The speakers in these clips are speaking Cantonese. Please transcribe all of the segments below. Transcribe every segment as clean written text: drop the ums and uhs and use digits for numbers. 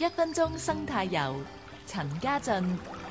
1分鐘生態遊，陳家俊。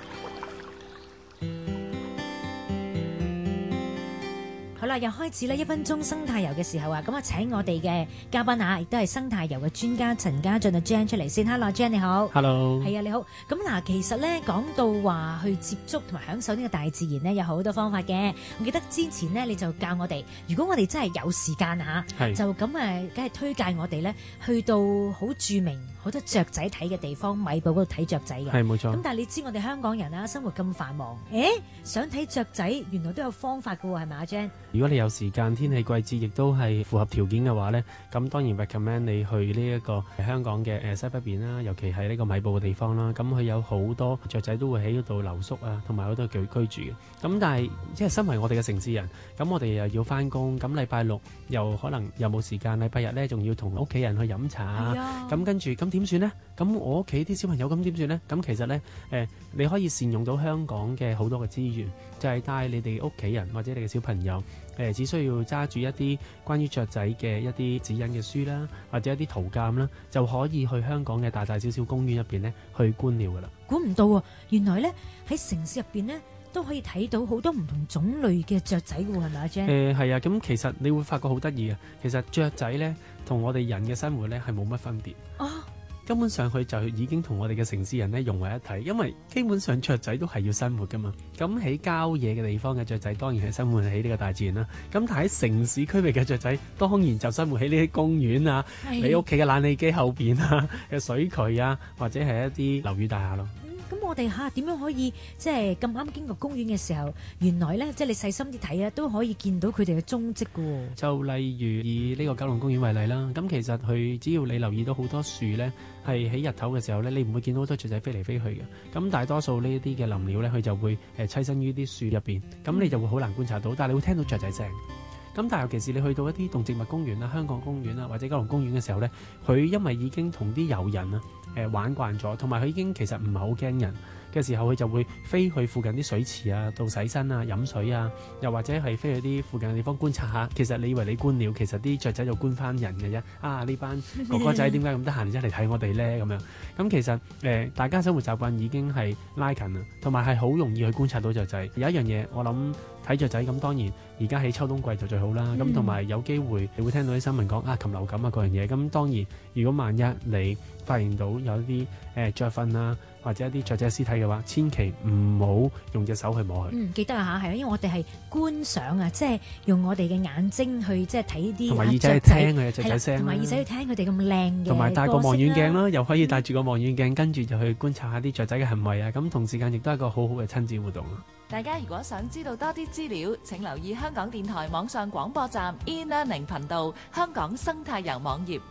好啦，又開始咧1分鐘生態遊嘅時候啊，咁啊請我哋嘅嘉賓啊，亦都係生態遊嘅專家陳家俊啊 Jan 出嚟先。Hello Jan 你好。 Hello。 係啊，你好。咁嗱，其實咧講到話去接觸同埋享受呢個大自然咧，有好多方法嘅。我記得之前咧你就教我哋，如果我哋真係有時間嚇，就咁梗係推介我哋咧去到好著名好多雀仔睇嘅地方，米埔嗰度睇雀仔嘅。 係冇錯。 咁但係你知我哋香港人啊，生活咁繁忙，想睇雀仔原來都有方法㗎喎，係咪啊 Jan？ 如果你有時間、天氣季節亦都係符合條件嘅話咧，咁當然 recommend 你去呢一個香港嘅西北邊啦，尤其係呢個米埔嘅地方啦。咁佢有好多雀仔都會喺嗰度留宿啊，同埋好多居住嘅。咁但係即係身為我哋嘅城市人，咁我哋又要翻工，咁禮拜六又可能又冇時間，禮拜日咧仲要同屋企人去飲茶，咁跟住咁點算呢？咁我屋企啲小朋友咁點算呢？咁其實呢，你可以善用到香港嘅好多嘅資源，就係帶你哋屋企人或者你嘅小朋友，只需要揸住一啲關於雀仔嘅一啲指引嘅書啦，或者一啲圖鑑啦，就可以去香港嘅大大小小公園入邊呢去觀鳥噶啦。 估唔到喎，原來呢喺城市入邊呢都可以睇到好多唔同種類嘅雀仔嘅喎，係咪啊 Jan？ 係啊，咁其實你會發覺好得意嘅，其實雀仔呢同我哋人嘅生活呢係冇乜分別。根本上佢就已經同我哋嘅城市人咧融為一體，因為基本上雀仔都係要生活噶嘛。咁喺郊野嘅地方嘅雀仔當然係生活喺呢個大自然啦。咁但係喺城市區域嘅雀仔當然就生活喺呢啲公園啊，你屋企嘅冷氣機後邊啊嘅水渠啊，或者係一啲樓宇大廈咯。 咁我哋點樣可以即係咁啱經過公園嘅時候，原來咧即係你細心啲睇啊，都可以見到佢哋嘅蹤跡㗎喎。 就例如以呢個九龍公園為例啦，咁其實佢只要你留意到好多樹咧，係喺日頭嘅時候咧，你唔會見到好多雀仔飛嚟飛去嘅。咁大多數呢啲嘅林鳥咧，佢就會棲身於啲樹入邊，咁你就會好難觀察到，但係你會聽到雀仔聲。咁但係尤其是你去到一啲動植物公園啦、香港公園啦或者九龍公園嘅時候咧，佢因為已經同啲遊人啊玩慣咗，同埋佢已經其實唔係好驚人嘅時候，佢就會飛去附近啲水池啊度洗身啊飲水啊，又或者係飛去啲附近嘅地方觀察下。其實你以為你觀鳥，其實啲雀仔就觀翻人嘅啫。呢班哥哥仔點解咁得閒一嚟睇我哋咧？咁樣咁其實大家生活習慣已經係拉近啦，同埋係好容易去觀察到雀仔。有一樣嘢我諗睇雀仔咁，當然而家喺秋冬季就最好啦。咁同埋有機會你會聽到啲新聞講禽流感啊嗰樣嘢。咁當然如果萬一你發現到有啲雀糞啊或者一啲雀仔屍體嘅話，千祈唔好用隻手去摸佢。 記得啊嚇，係因為我哋係觀賞啊，即係用我哋嘅眼睛去即係睇啲同埋耳仔去聽佢嘅雀仔聲， 同埋耳仔去聽佢哋咁靚嘅， 同埋帶個望遠鏡啦，又可以帶住個望遠鏡，跟住就去觀察下啲雀仔嘅行為啊。咁同時間亦都係一個好好嘅親子活動。 大家如果想知道多啲資料，請留意香港電台網上廣播站 e-learning 頻道、香港生態遊網頁